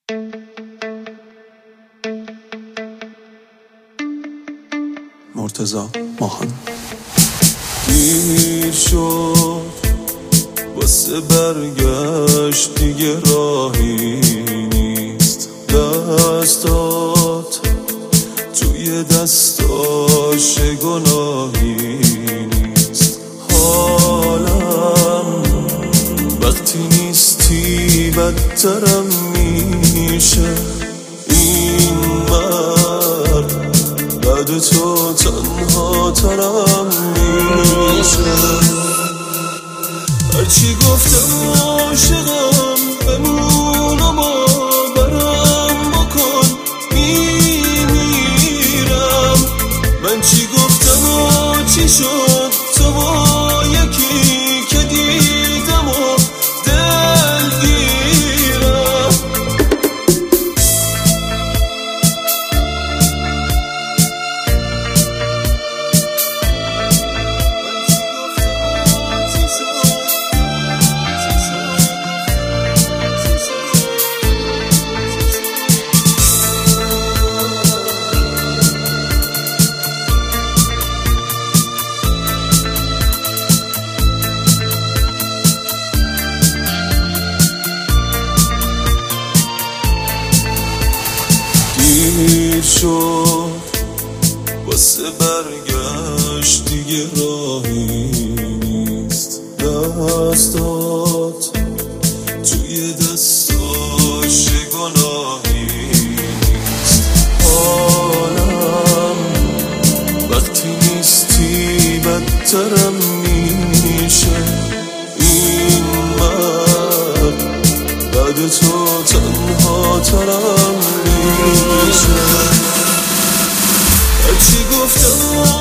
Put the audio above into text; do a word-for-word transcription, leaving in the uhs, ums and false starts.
مرتضی ماهان. دیر شد واسه برگشت دیگه راهی نیست، دستات توی دستاش گناهی نیست. حالم وقتی نیستی بدترم میشه، این مرد بعد تو تنها ترم میشه. هرچی گفتم عاشقم بمون و باورم بکن میمیرم. من چی گفتم و چی شد تو با یکی که دیدم و دلگیرم. دیر شد واسه برگشت دیگه راهی نیست، دستات توی دستاش گناهی نیست. حالم وقتی نیستی بدترم میشه، این مرد بعد تو تنها ترم میشه. هرچی گفتم